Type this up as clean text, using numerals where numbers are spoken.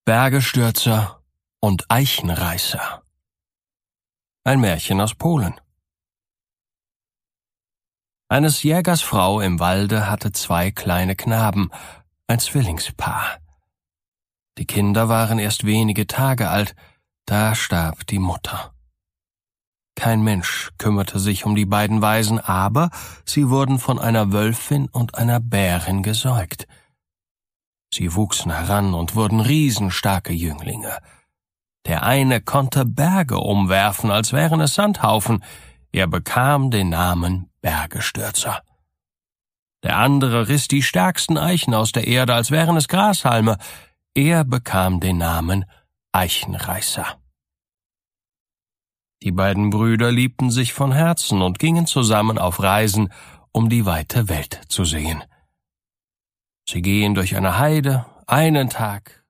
Bergestürzer und Eichenreißer. Ein Märchen aus Polen. Eines Jägers Frau im Walde hatte 2 kleine Knaben, ein Zwillingspaar. Die Kinder waren erst wenige Tage alt, da starb die Mutter. Kein Mensch kümmerte sich um die beiden Waisen, aber sie wurden von einer Wölfin und einer Bärin gesäugt. Sie wuchsen heran und wurden riesenstarke Jünglinge. Der eine konnte Berge umwerfen, als wären es Sandhaufen. Er bekam den Namen Bergestürzer. Der andere riss die stärksten Eichen aus der Erde, als wären es Grashalme. Er bekam den Namen Eichenreißer. Die beiden Brüder liebten sich von Herzen und gingen zusammen auf Reisen, um die weite Welt zu sehen. Sie gehen durch eine Heide, einen Tag,